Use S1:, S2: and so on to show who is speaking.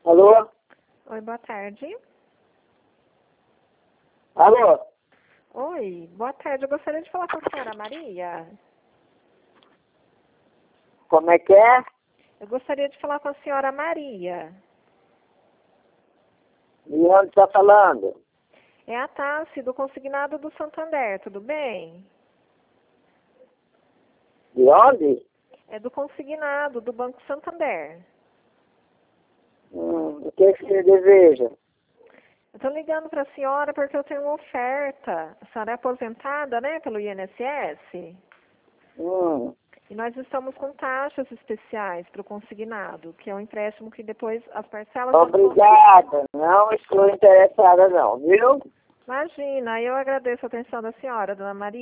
S1: Alô?
S2: Oi, boa tarde.
S1: Alô?
S2: Oi, boa tarde. Eu gostaria de falar com a senhora Maria.
S1: Como é que é?
S2: Eu gostaria de falar com a senhora Maria.
S1: De onde está falando?
S2: É a Tassi, do Consignado do Santander, tudo bem?
S1: De onde?
S2: É do Consignado, do Banco Santander.
S1: O que você deseja?
S2: Eu estou ligando para a senhora porque eu tenho uma oferta. A senhora é aposentada, né, pelo INSS?
S1: Hum,
S2: E nós estamos com taxas especiais para o consignado, que é um empréstimo que depois as parcelas...
S1: Obrigada. Não estou interessada não, viu?
S2: Imagina, eu agradeço a atenção da senhora, dona Maria.